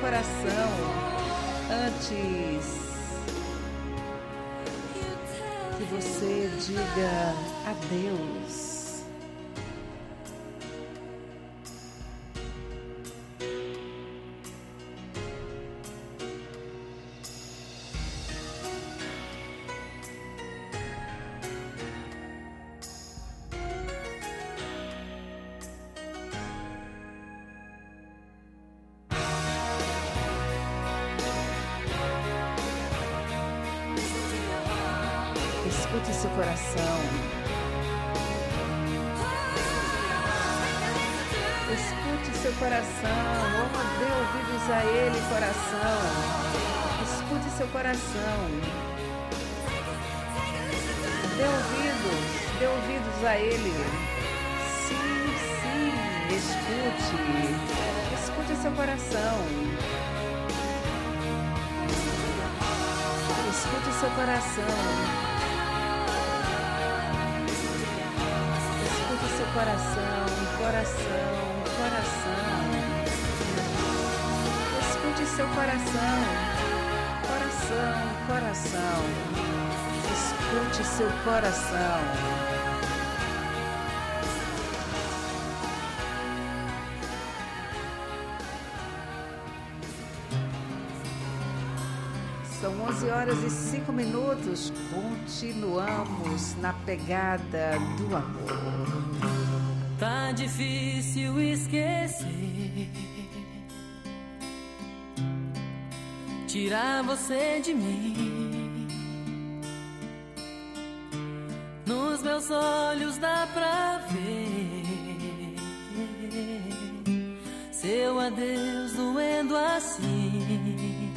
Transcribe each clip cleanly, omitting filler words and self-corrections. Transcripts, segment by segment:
coração antes que você diga adeus. Escute seu coração. Escute seu coração. Oh, dê ouvidos a ele, coração. Escute seu coração. Dê ouvidos a ele. Sim, escute. Escute seu coração. Escute seu coração. Seu coração. Escute seu coração. Escute seu coração. São 11h05. Continuamos na pegada do amor. Tá difícil esquecer, tirar você de mim. Nos meus olhos dá pra ver seu adeus doendo assim.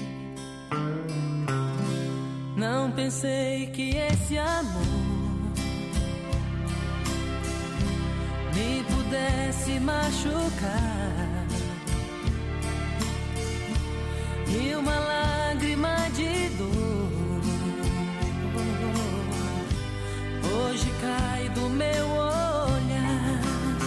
Não pensei que esse amor me pudesse machucar, e uma lágrima de dor hoje cai do meu olhar.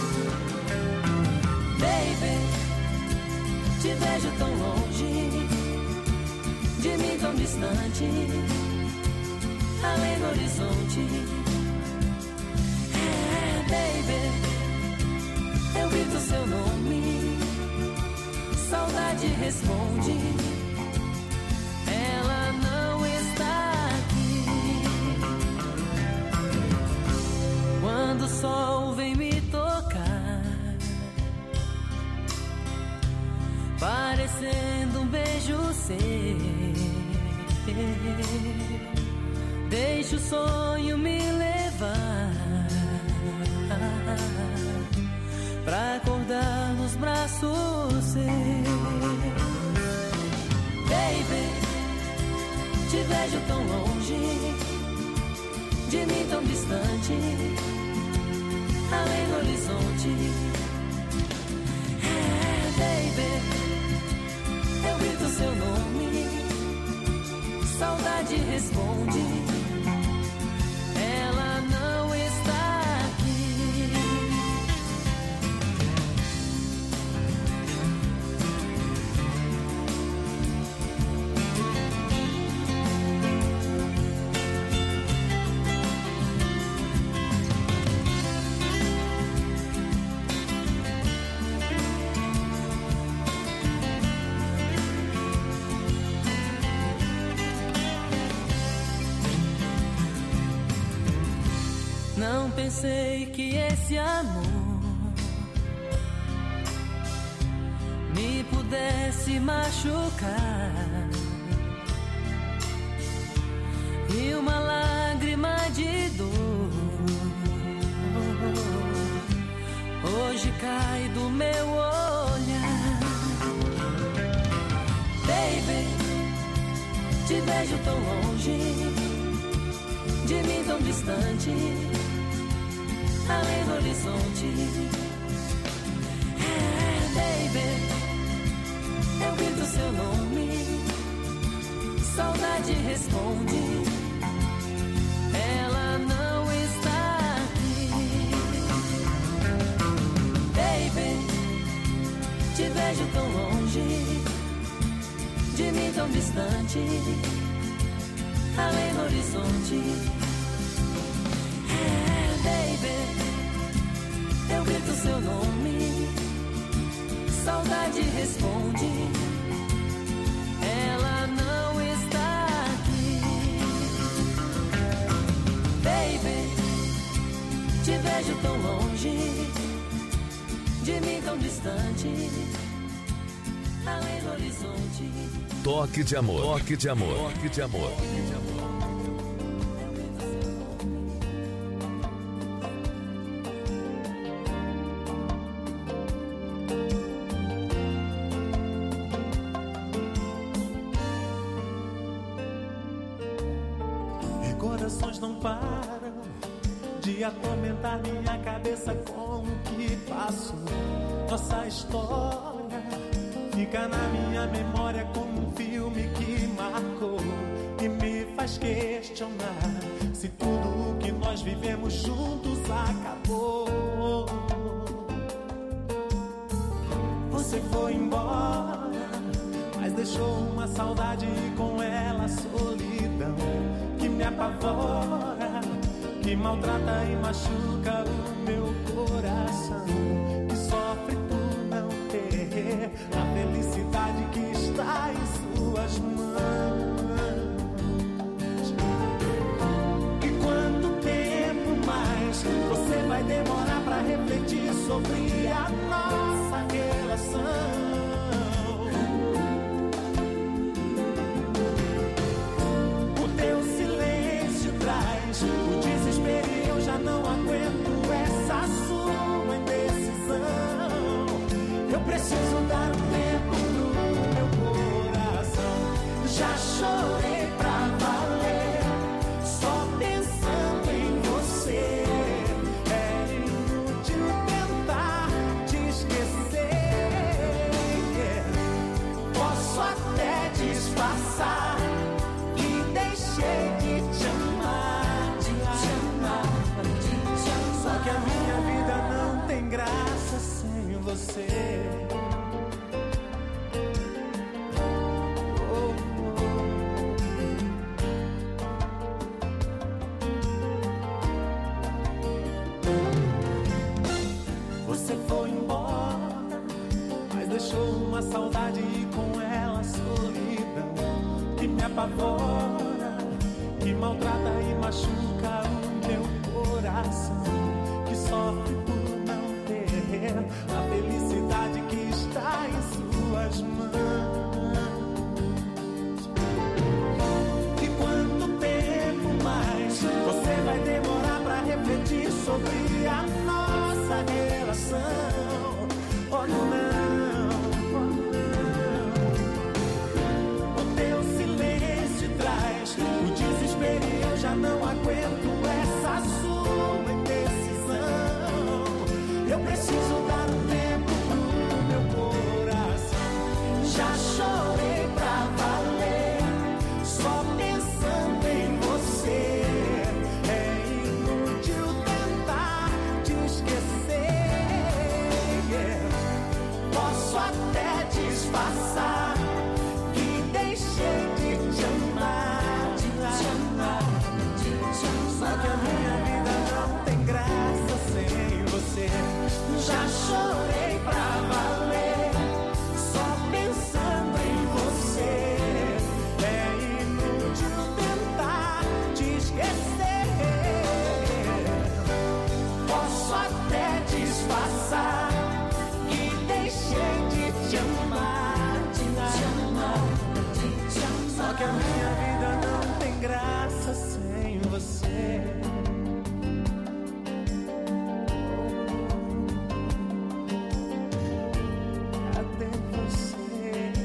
Baby, te vejo tão longe, de mim tão distante, além do horizonte. Baby, eu grito seu nome, saudade responde, ela não está aqui. Quando o sol vem me tocar, parecendo um beijo seu, deixa o sonho me levar pra acordar nos braços seus. Baby, te vejo tão longe, de mim tão distante, além do horizonte. Baby, eu grito seu nome, saudade responde, ela não está aqui. Não pensei que esse amor me pudesse machucar, e uma lágrima de dor hoje cai do meu olhar. Baby, te vejo tão longe, de mim tão distante, além do horizonte. Baby, eu grito seu nome, saudade responde, ela não está aqui. Baby, te vejo tão longe, de mim tão distante, além do horizonte. Baby, eu grito seu nome, saudade responde, ela não está aqui. Baby, te vejo tão longe, de mim tão distante, além do horizonte. Toque de amor, toque de amor, toque de amor. Corações não param de atormentar minha cabeça com o que passo. Nossa história fica na minha memória como um filme que marcou e me faz questionar se tudo o que nós vivemos juntos acabou. Você foi embora, mas deixou uma saudade e com ela a solidão que me apavora, que maltrata e machuca o meu coração, que sofre por não ter a felicidade que está em suas mãos. E quanto tempo mais você vai demorar pra refletir sobre a nossa relação? O desespero e eu já não aguento essa sua indecisão. Eu preciso dar um tempo no meu coração. Já chorei pra valer, só pensando em você. É inútil tentar te esquecer. Posso até disfarçar que deixei de te amar. Só que a minha vida não tem graça sem você. Oh, oh. Você foi embora, mas deixou uma saudade e com ela a solidão que me apavora, que maltrata e machuca o meu coração, que sofre por não ter a felicidade que está em suas mãos. E quanto tempo mais você vai demorar pra refletir sobre a nossa relação? Oh não, oh não. O teu silêncio traz o desespero e eu já não aguento essa sua indecisão. Eu preciso dar um tempo pro meu coração. Já chorei pra valer, só pensando em você. É inútil tentar te esquecer. Posso até disfarçar que deixei de te amar. Só que a minha vida não tem graça sem você. Já chorei pra valer, só pensando em você. É inútil tentar te esquecer. Posso até disfarçar que deixei de te amar. Só que a minha vida não tem graça sem você. Cadê você?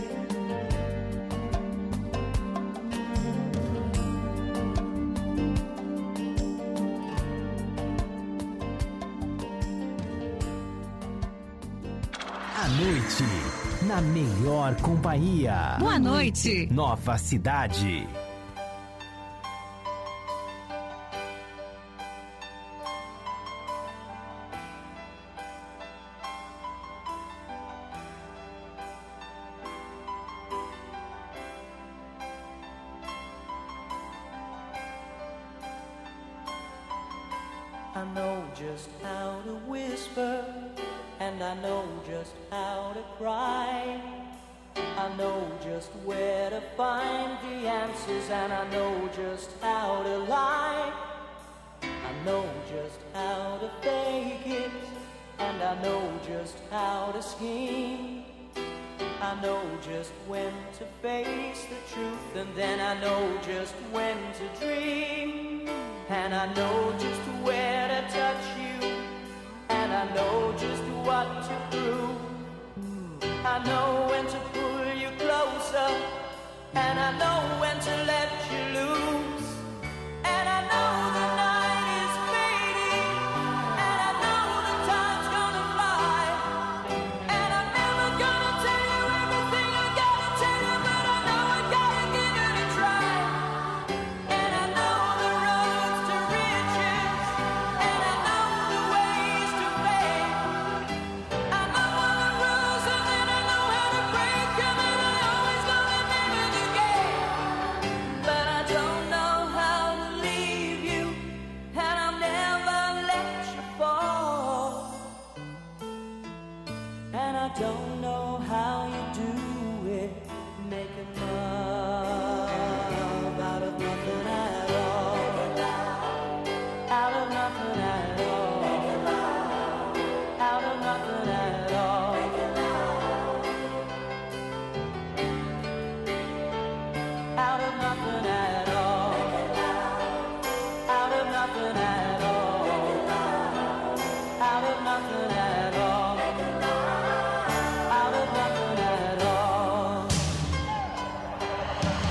À noite, na melhor companhia. Boa noite. Nova Cidade. I know just how to whisper, and I know just how to cry. I know just where to find the answers, and I know just how to lie. I know just how to fake it, and I know just how to scheme. I know just when to face the truth, and then I know just when to dream. And I know just where to touch you, and I know just what to prove. I know when to pull you closer, and I know when to let you loose. And I know the night is fading, and I know the time's gonna fly. And I'm never gonna tell you everything I gotta tell you, but I know I gotta give it a try. And I know the roads to riches, and I know the ways to fame. I know all the rules, and then I know how to break them, and I always know the name of the game. But I don't know how to leave you, and I'll never let you fall. And I don't know how you do it, making love out of nothing at all. Out of nothing at all. Out of nothing at all. Out of nothing at all. Out of nothing at all. Out of nothing at all. Out of nothing at all.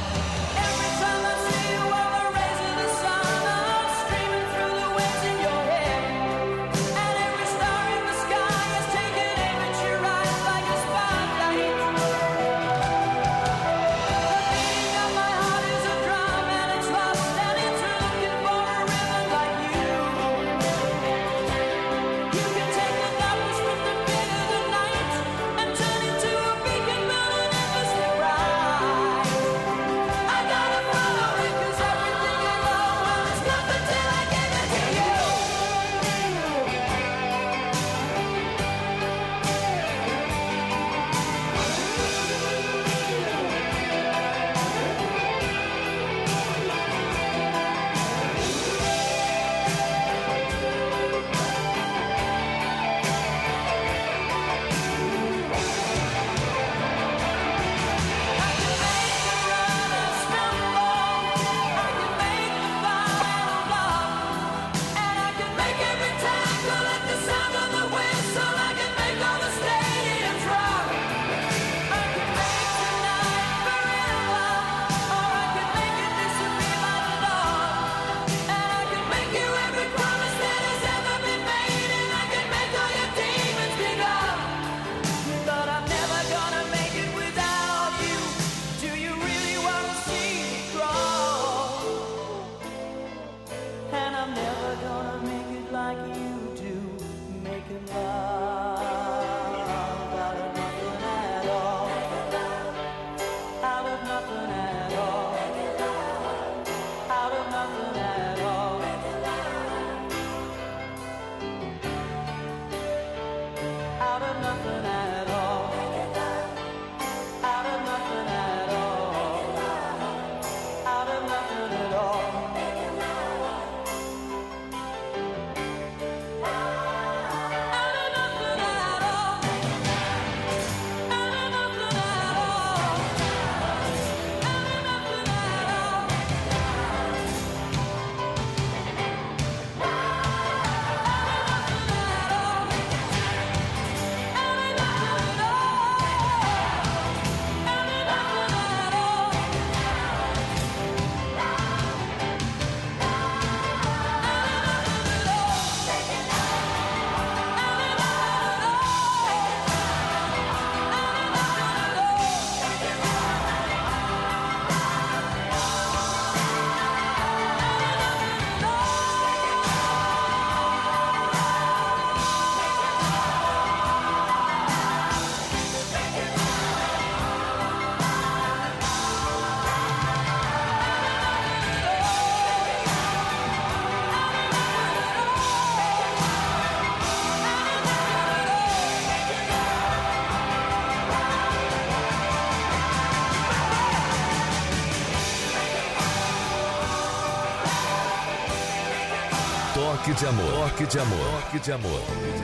Toque de amor. Toque de amor. Toque de amor.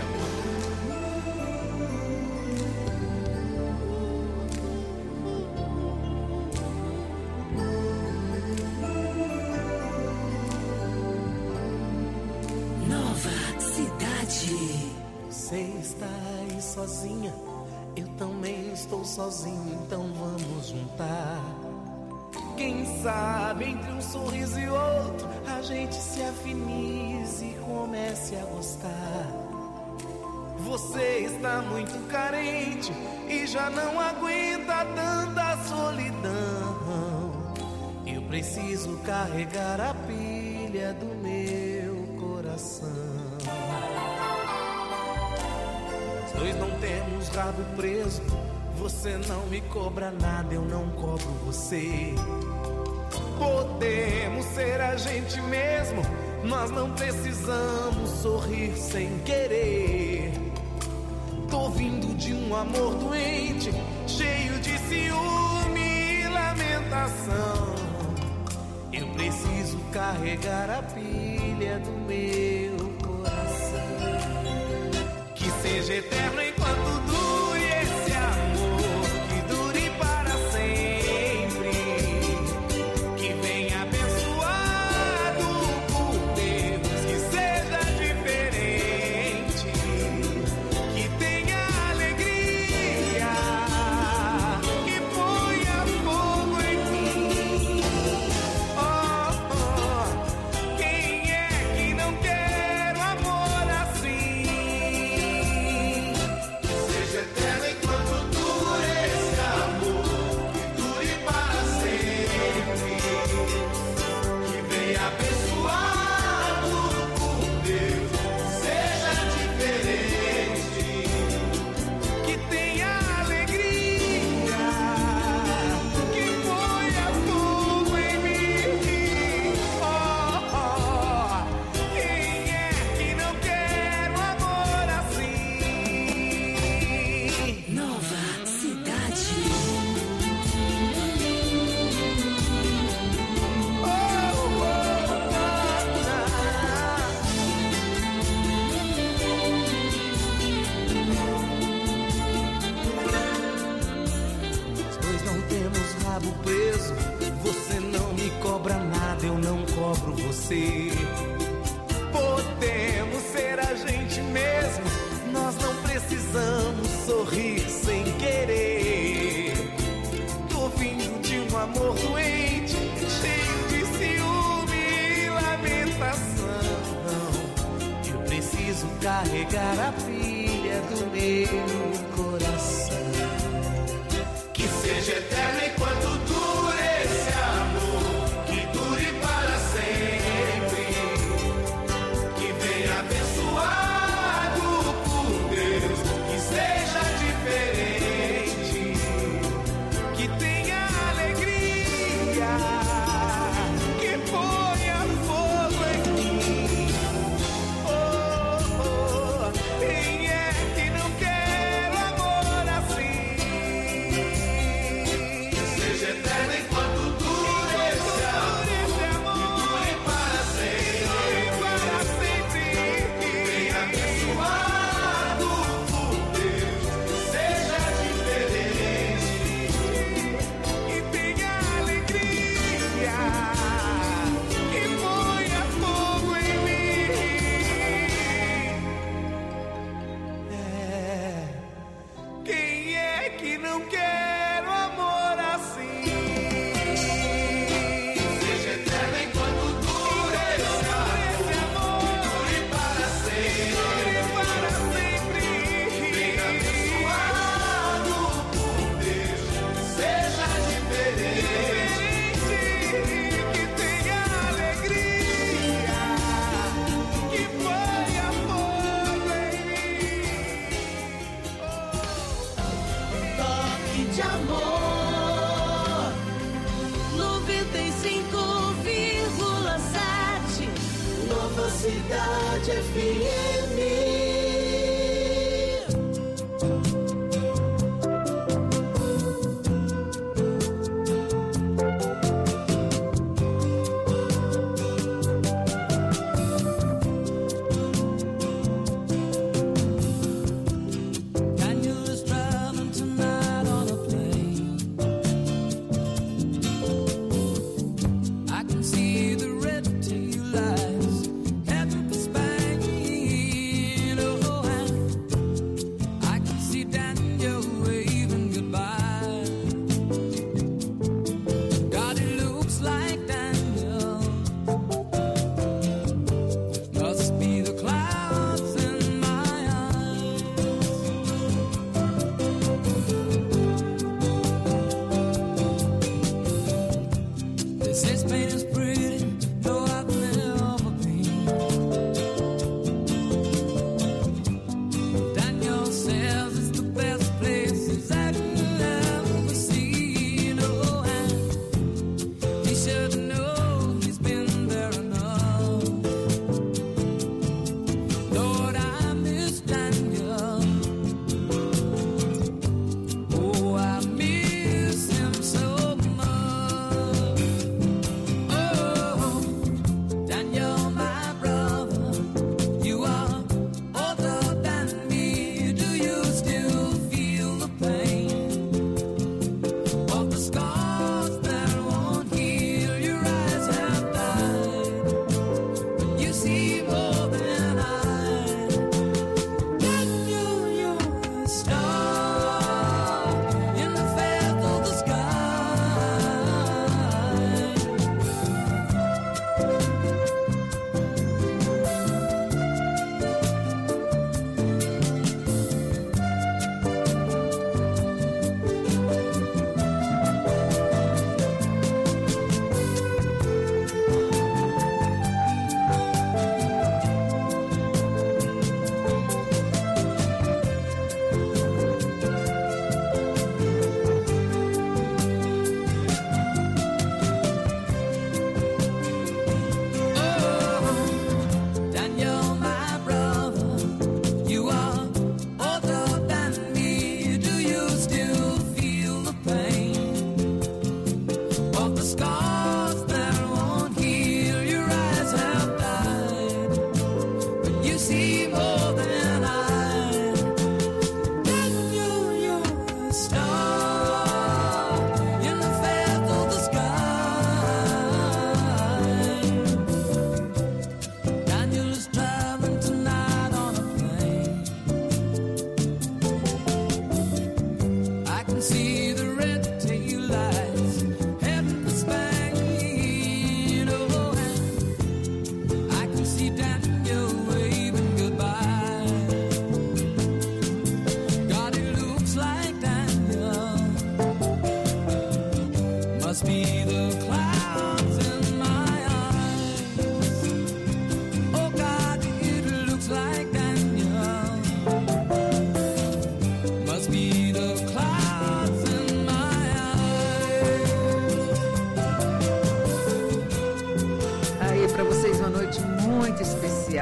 Nova Cidade. Você está aí sozinha, eu também estou sozinho, então vamos juntar. Quem sabe entre um sorriso e outro a gente se afinize e comece a gostar. Você está muito carente e já não aguenta tanta solidão. Eu preciso carregar a pilha do meu coração. Nós dois não temos rabo preso. Você não me cobra nada, eu não cobro você. Podemos ser a gente mesmo, nós não precisamos sorrir sem querer. Tô vindo de um amor doente, cheio de ciúme e lamentação. Eu preciso carregar a pilha do meu coração. Que seja eterno enquanto dure esse amor, que dure para sempre, que venha abençoado por Deus, que seja diferente, que tenha alegria, que ponha fogo em mim. Oh, oh, quem é que não quer um amor assim? Seja eterno enquanto dure esse amor, que dure para sempre, que venha abençoado por Deus, seja diferente, que tenha alegria, que ponha fogo em mim. Oh, oh, quem é que não quer um amor assim? Nova Cidade. Nós dois não temos rabo preso. Você não me cobra nada, eu não cobro você. Podemos ser a gente mesmo, nós não precisamos sorrir sem querer. Tô vindo de um amor doente, cheio de ciúme e lamentação. Eu preciso carregar a pilha do meu coração. Que seja eterno enquanto dure esse amor, que dure para sempre, que venha abençoado por Deus, que seja diferente, que tenha alegria, que ponha fogo em mim. Oh, oh, quem é que não quer um amor assim? Seja eterno enquanto dure esse amor, que dure para sempre, que venha abençoado por Deus, seja diferente, que tenha alegria, que ponha fogo em mim. Quem é que não quer um amor assim? Seja eterno enquanto dure esse amor, que dure para sempre, que venha abençoado por Deus, seja diferente, que tenha alegria, que ponha fogo em mim. Toque de amor. 95,7. Nova Cidade FM.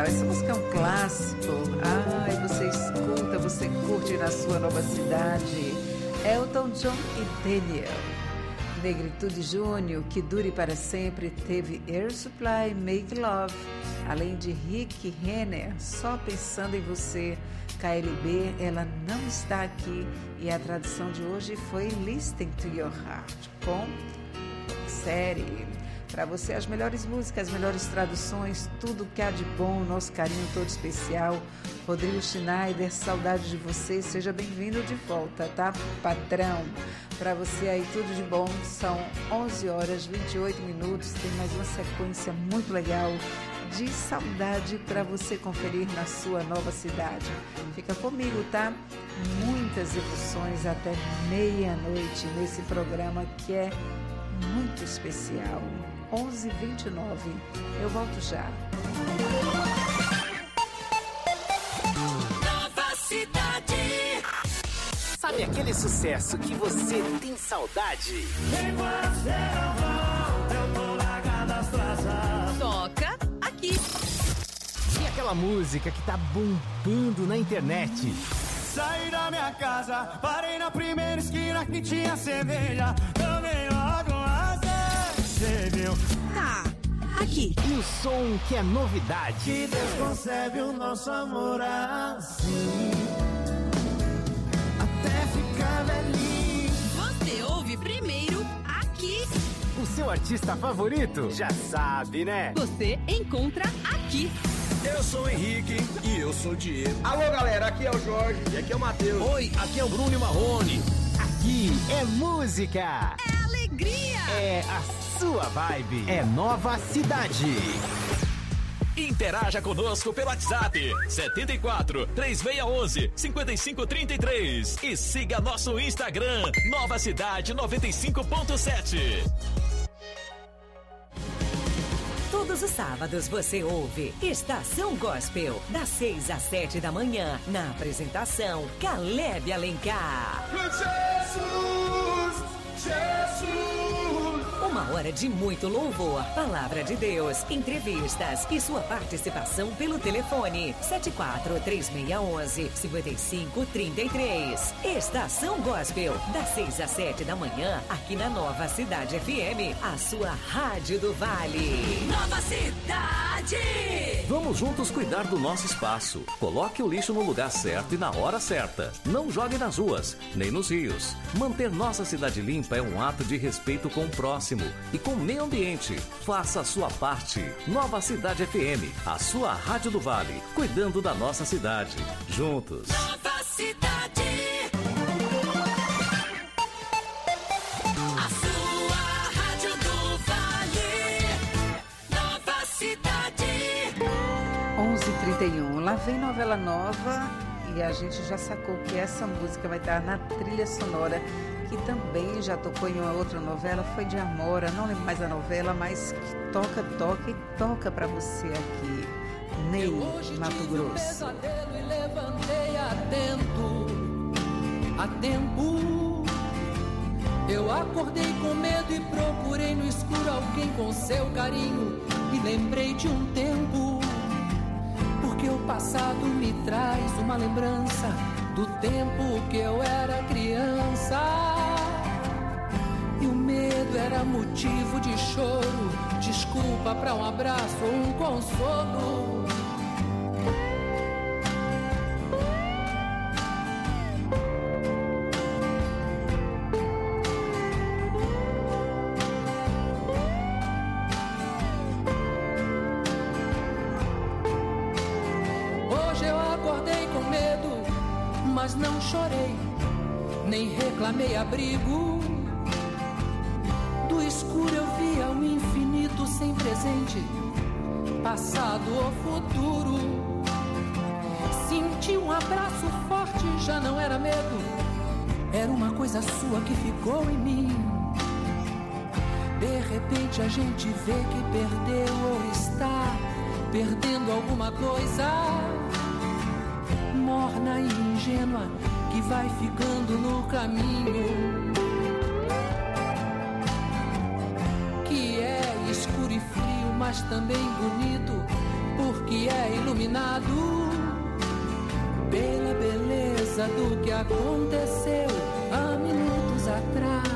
especial. Essa música é um clássico. Ai, você escuta, você curte na sua nova cidade. Elton John e Daniel. Negritude Júnior, Que Dure Para Sempre, teve Air Supply, Make Love, além de Rick Renner, Só Pensando em Você. KLB, Ela Não Está Aqui, e a tradução de hoje foi Listen to Your Heart, com série. Para você, as melhores músicas, as melhores traduções, tudo que há de bom, nosso carinho todo especial. Rodrigo Schneider, saudade de você, seja bem-vindo de volta, tá, patrão? Para você aí, tudo de bom, são 11 horas, 28 minutos, tem mais uma sequência muito legal de saudade para você conferir na sua nova cidade. Fica comigo, tá? Muitas emoções até meia-noite nesse programa que é muito especial. 11h29. Eu volto já. Nova cidade. Sabe aquele sucesso que você tem saudade? Toca aqui. E aquela música que tá bombando na internet? Saí da minha casa, parei na primeira esquina que tinha cerveja. Tomei logo uma cerveja. Tá, aqui. E o som que é novidade? Que Deus concebe o nosso amor assim, até ficar velhinho. Você ouve primeiro aqui. O seu artista favorito? Já sabe, né? Você encontra aqui. Eu sou o Henrique e eu sou o Diego. Alô, galera, aqui é o Jorge e aqui é o Matheus. Oi, aqui é o Bruno e Marrone. Aqui é música. É alegria. É a sua vibe. É Nova Cidade. Interaja conosco pelo WhatsApp 74 3611 5533 e siga nosso Instagram Nova Cidade 95.7. Todos os sábados você ouve Estação Gospel, das 6 às 7 da manhã, na apresentação Caleb Alencar. Jesus, Jesus. Uma hora de muito louvor, palavra de Deus, entrevistas e sua participação pelo telefone 74-3611-5533. Estação Gospel, das 6 às 7 da manhã, aqui na Nova Cidade FM, a sua Rádio do Vale. Nova cidade. Vamos juntos cuidar do nosso espaço. Coloque o lixo no lugar certo e na hora certa. Não jogue nas ruas, nem nos rios. Manter nossa cidade limpa é um ato de respeito com o próximo e com o meio ambiente. Faça a sua parte. Nova Cidade FM, a sua Rádio do Vale, cuidando da nossa cidade. Juntos. Nova cidade. A sua Rádio do Vale. Nova cidade. 11h31. Lá vem novela nova e a gente já sacou que essa música vai estar na trilha sonora, que também já tocou em uma outra novela, foi de Amora, não lembro mais a novela, mas que toca e toca pra você aqui. Ney, Mato Grosso. Pesadelo e levantei a tempo. Eu acordei com medo e procurei no escuro alguém com seu carinho. Me lembrei de um tempo, porque o passado me traz uma lembrança do tempo que eu era criança. E o medo era motivo de choro, desculpa pra um abraço ou um consolo. Hoje eu acordei com medo, mas não chorei, nem reclamei abrigo. Do escuro eu via o infinito sem presente, passado ou futuro. Senti um abraço forte, já não era medo, era uma coisa sua que ficou em mim. De repente a gente vê que perdeu ou está perdendo alguma coisa, morna e ingênua, que vai ficando no caminho. Que é escuro e frio, mas também bonito, porque é iluminado. iluminado pela beleza do que aconteceu há minutos atrás.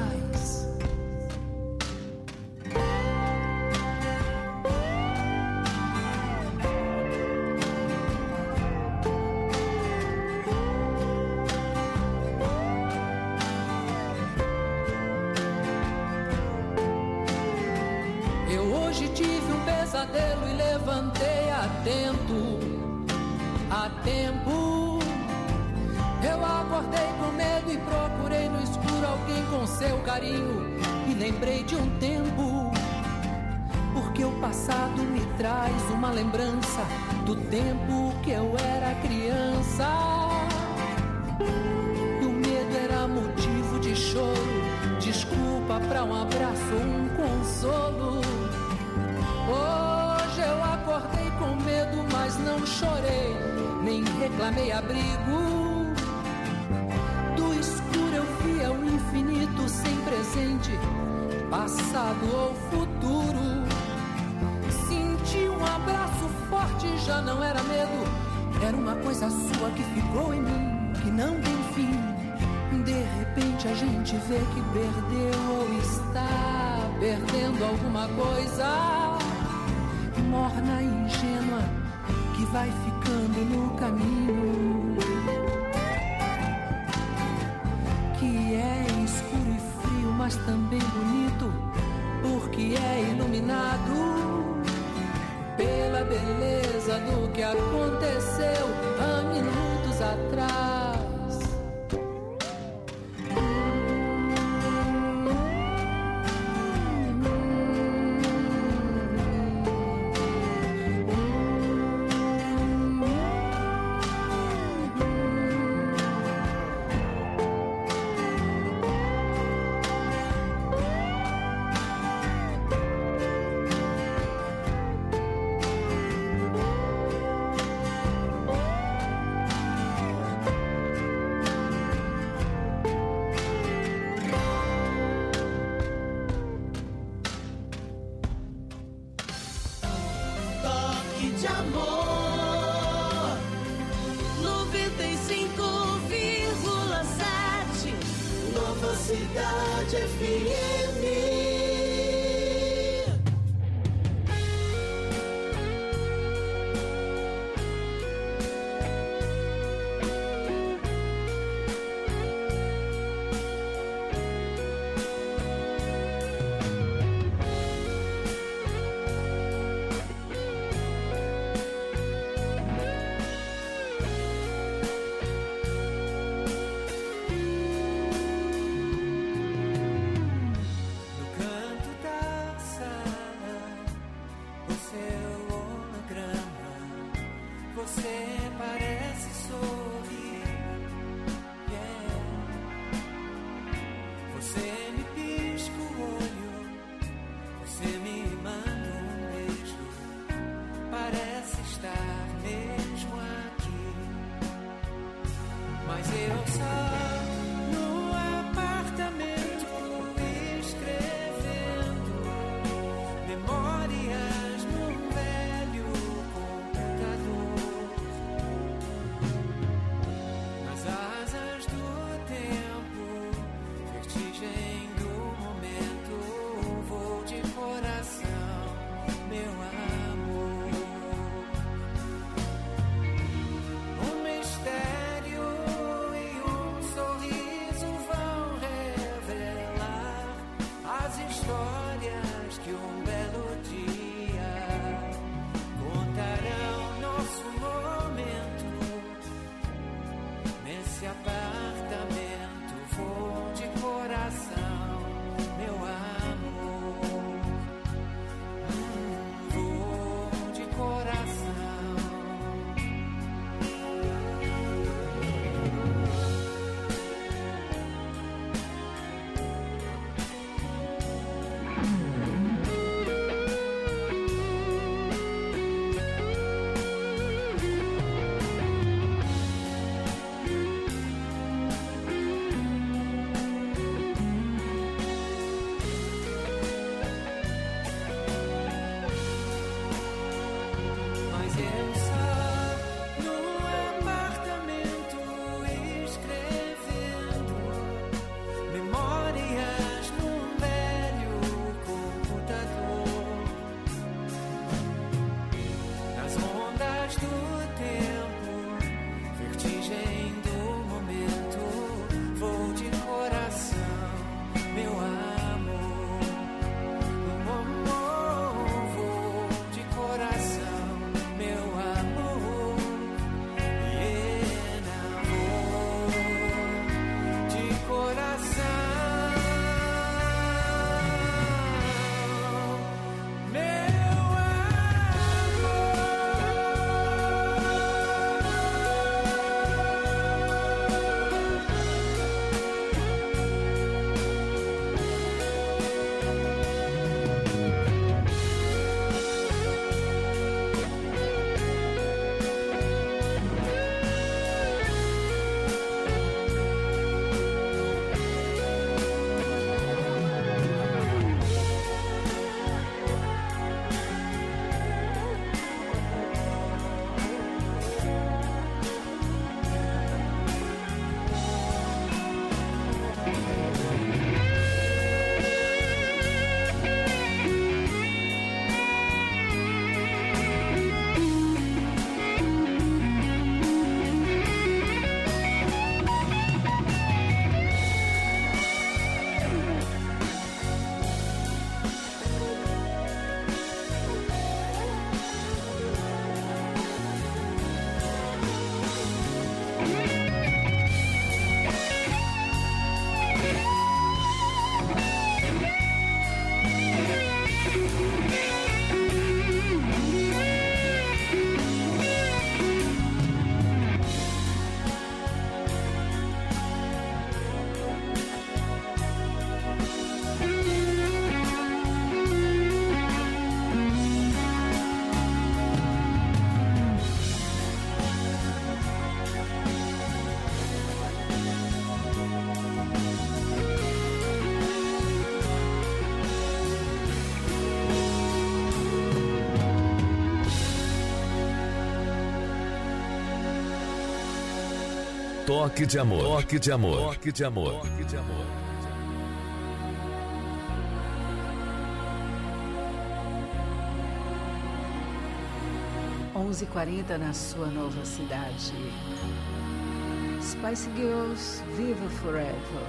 Eu hoje tive um pesadelo e levantei atento, a tempo. Eu acordei com medo e procurei no escuro alguém com seu carinho. E lembrei de um tempo, porque o passado me traz uma lembrança do tempo que eu era criança. E o medo era motivo de choro, desculpa pra um abraço ou um consolo. Hoje eu acordei com medo, mas não chorei, nem reclamei abrigo. Do escuro eu via o infinito sem presente, passado ou futuro. Senti um abraço forte, já não era medo, era uma coisa sua que ficou em mim, que não tem fim. De repente a gente vê que perdeu ou está perdendo alguma coisa, morna e ingênua, que vai ficando no caminho, que é escuro e frio, mas também bonito, porque é iluminado pela beleza do que aconteceu há minutos atrás. De amor 95,7 Nova Cidade FM. Vertigem Toque de amor. Toque de amor. Toque de amor. Toque de amor. Onze 11h40 na sua nova cidade. Spice Girls, Viva Forever.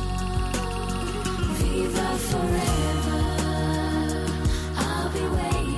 Forever, I'll be waiting.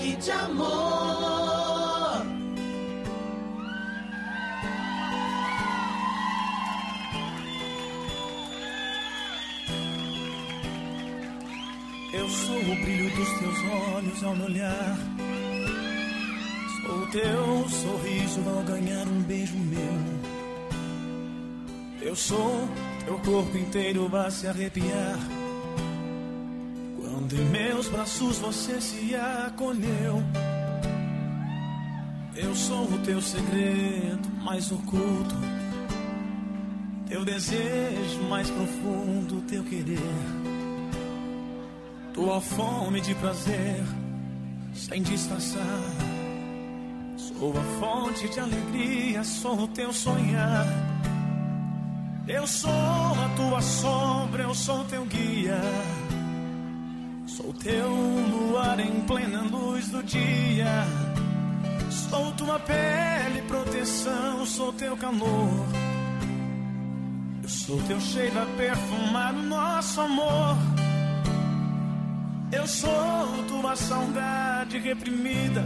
toque de amor. Eu sou o brilho dos teus olhos ao me olhar. Sou o teu sorriso ao ganhar um beijo meu. Eu sou teu corpo inteiro a se arrepiar quando em meus braços você se acolheu. Eu sou o teu segredo mais oculto, teu desejo mais profundo, teu querer. Tua fome de prazer, sem disfarçar. Sou a fonte de alegria, sou o teu sonhar. Eu sou a tua sombra, eu sou teu guia. Sou teu luar em plena luz do dia. Sou tua pele, proteção, sou teu calor. Eu sou teu cheiro a perfumar o nosso amor. Eu sou tua saudade reprimida.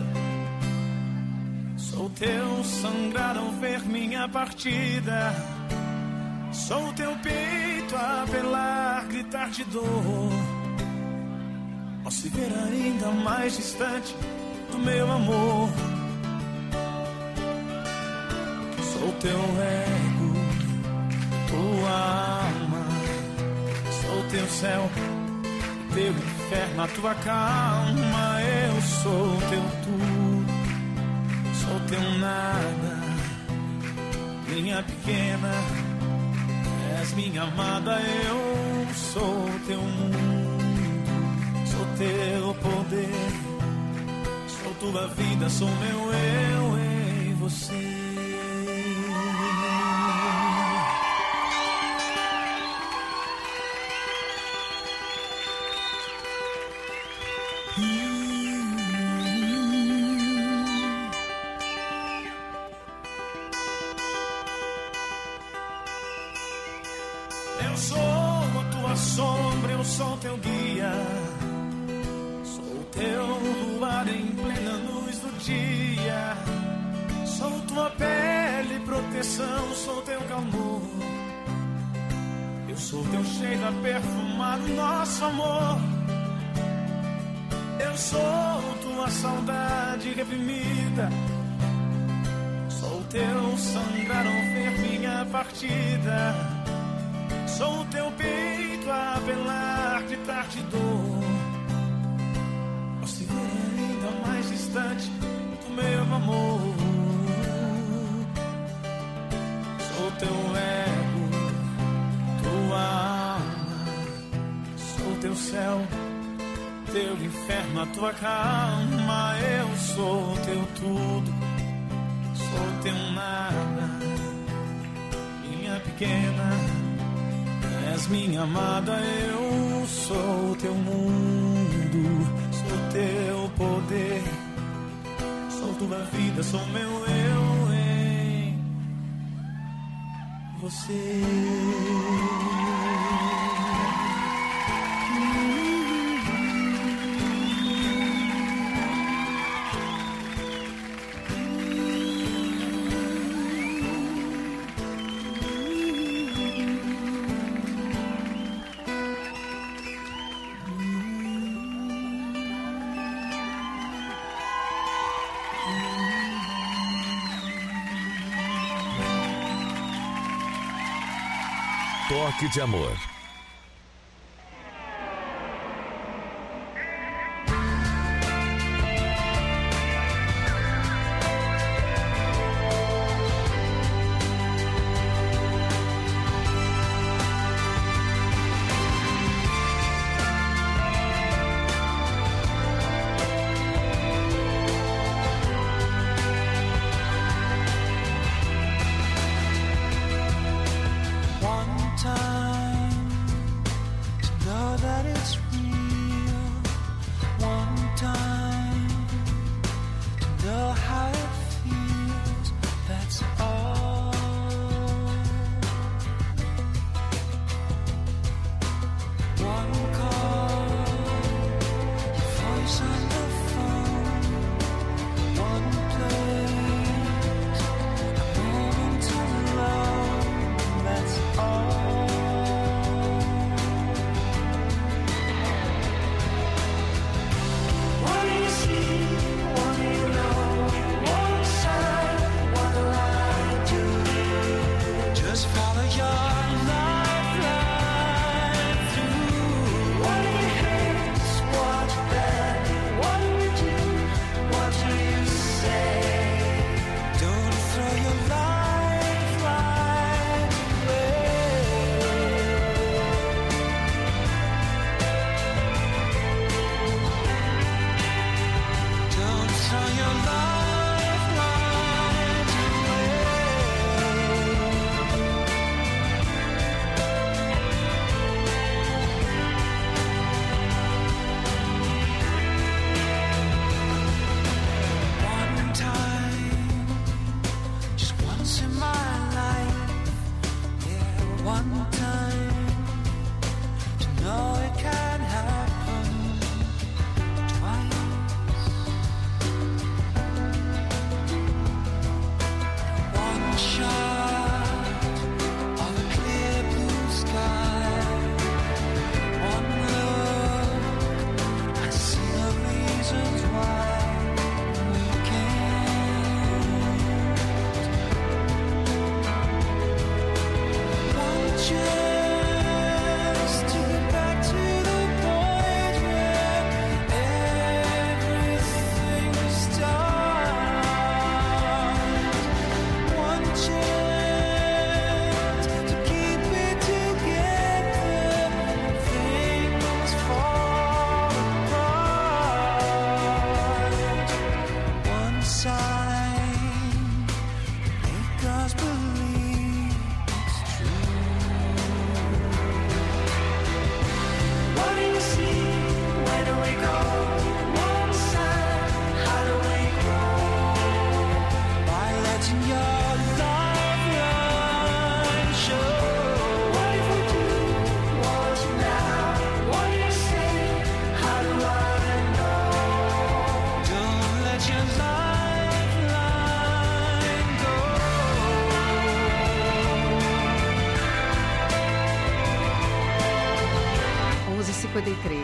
Sou teu sangrar ao ver minha partida. Sou teu peito a apelar, gritar de dor, ao se ver ainda mais distante do meu amor. Sou teu ego, tua alma. Sou teu céu, teu inferno, a tua calma. Eu sou teu tudo, sou teu nada. Minha pequena, és minha amada. Eu sou teu mundo, sou teu poder. Sou tua vida, sou meu eu e você. Eu sou a tua sombra, eu sou teu guia. Sou teu luar em plena luz do dia. Sou tua pele, proteção, sou teu calor. Eu sou teu cheiro a perfumar o nosso amor. Eu sou tua saudade reprimida. Sou teu sangrar ao ver minha partida. Sou teu peito a apelar, gritar de dor, ao se ver ainda mais distante do meu amor. Sou teu ego, tua alma. Sou teu céu, teu inferno, a tua calma. Eu sou teu tudo, sou teu nada. Minha pequena, és minha amada. Eu sou teu mundo, sou teu poder. Sou tua vida, sou meu eu em você. Toque de Amor. Voice on the phone. 33.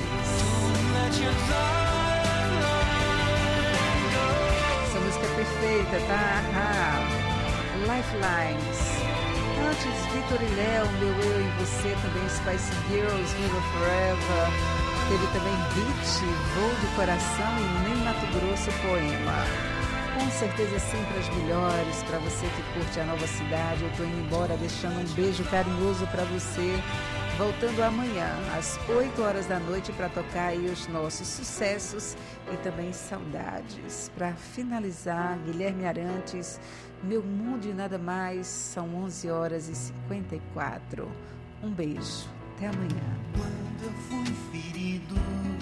Essa música é perfeita, tá? Lifelines. Antes, Vitor e Léo, Meu Eu e Você, também Spice Girls, Never Forever. Teve também Beat, Voo de Coração e Nem Mato Grosso, Poema. Com certeza sempre as melhores para você que curte a nova cidade. Eu tô indo embora deixando um beijo carinhoso para você. Voltando amanhã às 8 horas da noite para tocar aí os nossos sucessos e também saudades. Para finalizar, Guilherme Arantes, Meu Mundo e Nada Mais, são 11 horas e 54. Um beijo, até amanhã. Quando eu fui ferido,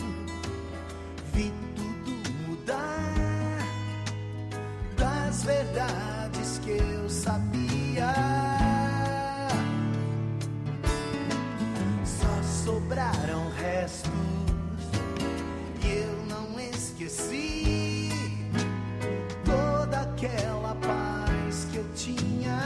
vi tudo mudar, das verdades que eu sabia, só sobraram restos e eu não esqueci toda aquela paz que eu tinha.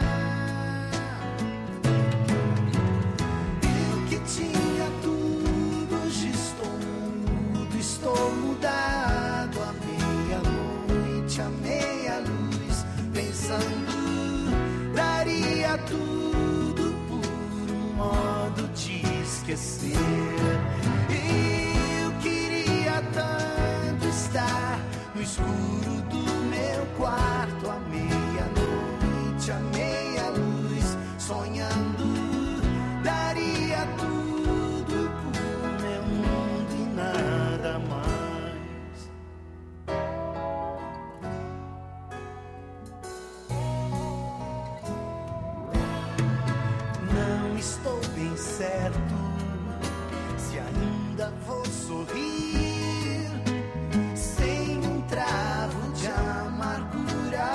Eu que tinha tudo, hoje estou mudo, estou mudado. À meia-noite, à meia-luz, pensando, daria tudo por um modo de esquecer. Eu queria tanto estar no escuro do meu quarto, à meia-noite, à meia-luz, sonhando, daria tudo por meu mundo e nada mais. Não estou bem certo se ainda vou sorrir sem um travo de amargura.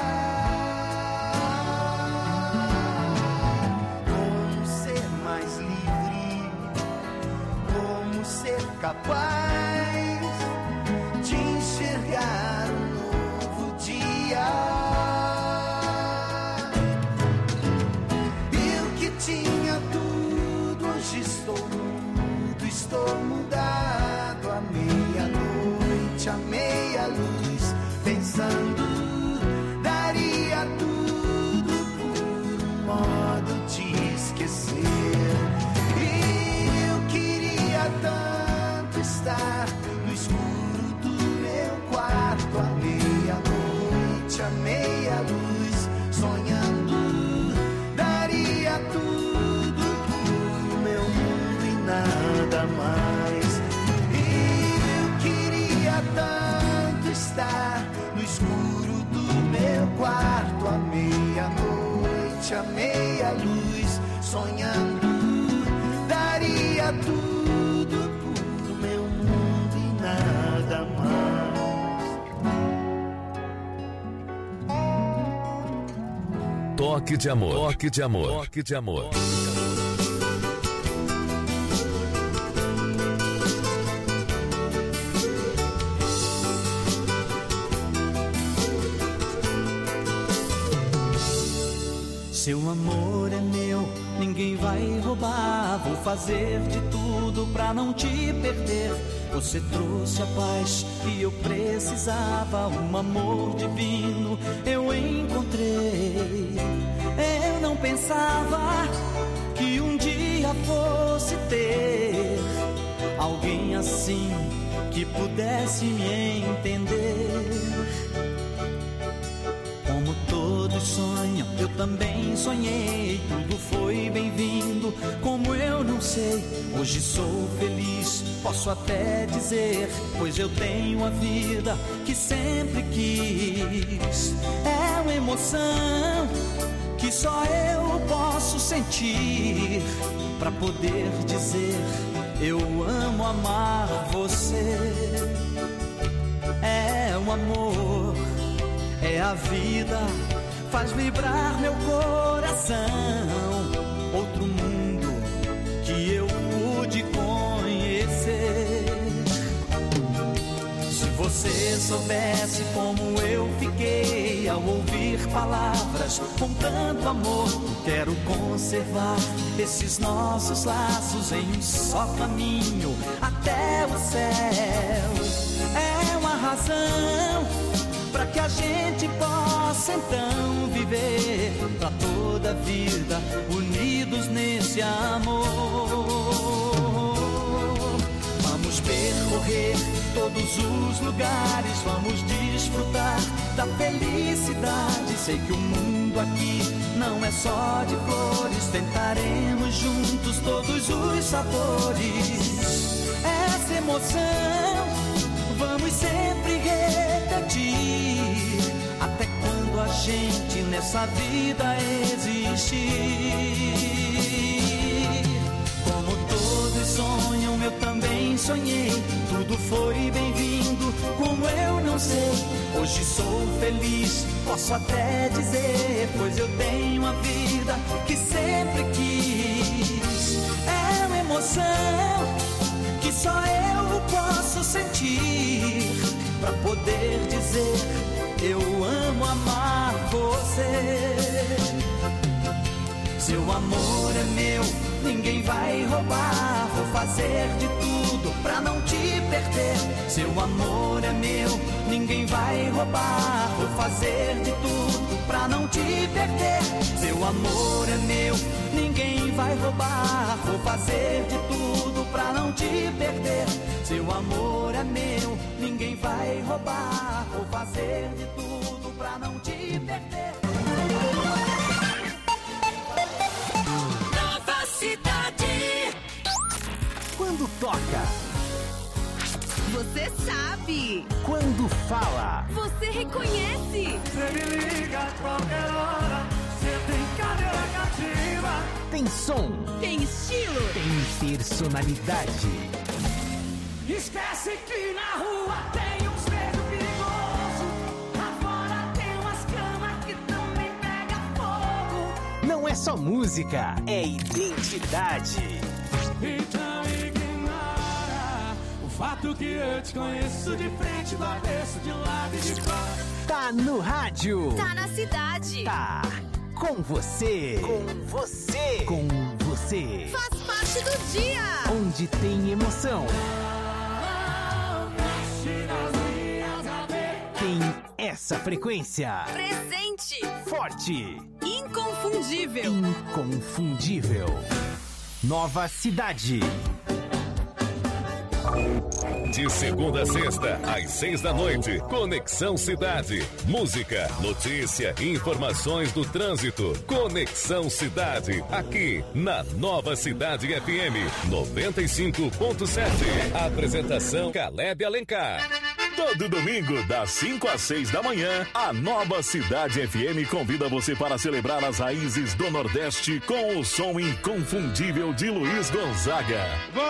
Como ser mais livre, como ser capaz de enxergar um novo dia. Eu que tinha tudo, hoje estou mudo, estou mudado. À meia-noite, à meia-luz, pensando, daria tudo por um modo de esquecer. Eu queria tanto estar no escuro do meu quarto, à meia-noite, à meia-luz, sonhando, daria tudo por meu mundo e nada mais. Eu queria tanto estar no escuro do meu quarto, à meia-noite, à meia-luz, sonhando, daria tudo por meu mundo e nada mais. Toque de amor. Toque de amor. Toque de amor. Seu amor é meu, ninguém vai roubar. Vou fazer de tudo pra não te perder. Você trouxe a paz que eu precisava, um amor divino eu encontrei. Eu não pensava que um dia fosse ter alguém assim que pudesse me entender. Como todos sonham, eu também sonhei. Tudo foi bem-vindo, como eu não sei. Hoje sou feliz, posso até dizer, pois eu tenho a vida que sempre quis. É uma emoção que só eu posso sentir, pra poder dizer, eu amo amar você. É um amor, é a vida, faz vibrar meu coração. Outro mundo que eu pude conhecer. Se você você soubesse como eu fiquei ao ouvir palavras com tanto amor. Quero conservar esses nossos laços em um só caminho até o céu. É uma razão pra que a gente possa então viver pra toda a vida unidos nesse amor. Vamos percorrer todos os lugares, vamos desfrutar da felicidade. Sei que o mundo aqui não é só de flores, tentaremos juntos todos os sabores. Essa emoção vamos sempre repetir, até quando a gente nessa vida existir. Como todos sonham, eu também sonhei, tudo foi bem-vindo, como eu não sei. Hoje sou feliz, posso até dizer, pois eu tenho a vida que sempre quis. É uma emoção que só eu posso sentir, pra poder dizer eu amo amar você. Seu amor é meu, ninguém vai roubar. Vou fazer de tudo pra não te perder. Seu amor é meu, ninguém vai roubar. Vou fazer de tudo pra não te perder. Seu amor é meu, ninguém vai roubar. Vou fazer de tudo pra não te perder. Seu amor é meu, ninguém vai roubar. Vou fazer de tudo pra não te perder. Nova Cidade. Quando toca, Você sabe. quando fala, Você reconhece. Você me liga a qualquer hora, você tem cadeira cativa. tem som, Tem estilo. tem personalidade. Esquece que na rua tem um espelho perigoso. Lá fora tem umas camas que também pega fogo. Não é só música, é identidade. Então ignora o fato que eu te conheço de frente, do avesso, de lado e de fora. Tá no rádio. Tá na cidade. Tá com você. Com você. Com você. Faz parte do dia. Onde tem emoção. Tem essa frequência. Presente. Forte. Inconfundível. Inconfundível. Nova Cidade. De segunda a sexta, às 6 da noite. Conexão Cidade. Música, notícia e informações do trânsito. Conexão Cidade. Aqui na Nova Cidade FM 95.7. Apresentação Caleb Alencar. Todo domingo, das 5 às 6 da manhã, a Nova Cidade FM convida você para celebrar as raízes do Nordeste com o som inconfundível de Luiz Gonzaga.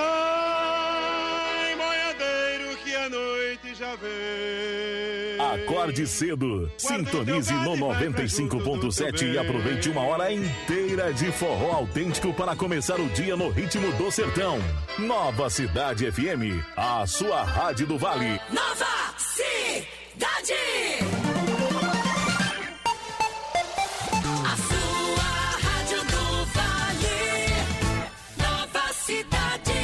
Vai, boiadeiro, que a noite já vem. Acorde cedo, sintonize no 95.7 e aproveite uma hora inteira de forró autêntico para começar o dia no ritmo do sertão. Nova Cidade FM, a sua rádio do Vale. Nova Cidade. A sua rádio do Vale. Nova Cidade.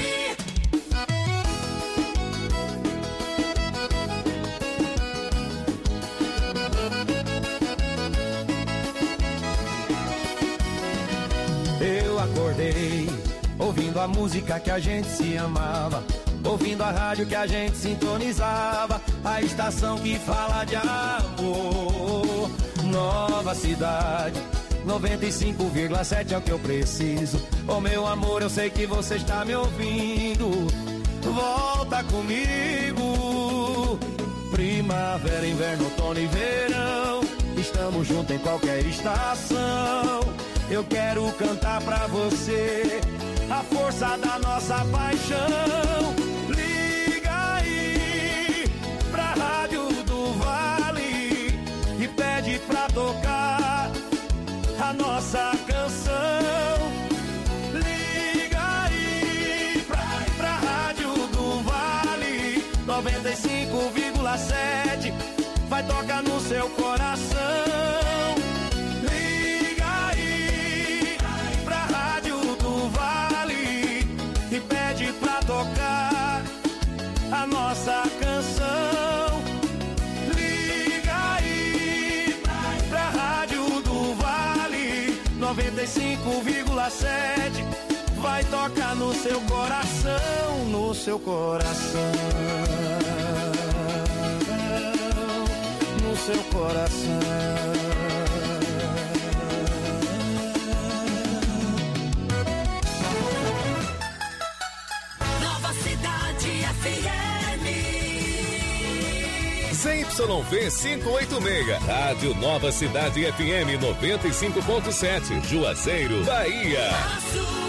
Eu acordei ouvindo a música que a gente se amava, ouvindo a rádio que a gente sintonizava, a estação que fala de amor. Nova Cidade 95,7 é o que eu preciso. Oh meu amor, eu sei que você está me ouvindo. Volta comigo. Primavera, inverno, outono e verão, estamos juntos em qualquer estação. Eu quero cantar pra você a força da nossa paixão. Liga aí pra Rádio do Vale e pede pra tocar a nossa canção. Liga aí pra Rádio do Vale 95,7. 105,7 vai tocar no seu coração. Liga aí pra Rádio do Vale e pede pra tocar a nossa canção. Liga aí pra Rádio do Vale 95,7 vai tocar no seu coração, no seu coração, no seu coração. Nova Cidade FM. ZYV 586, Rádio Nova Cidade FM 95.7, Juazeiro, Bahia.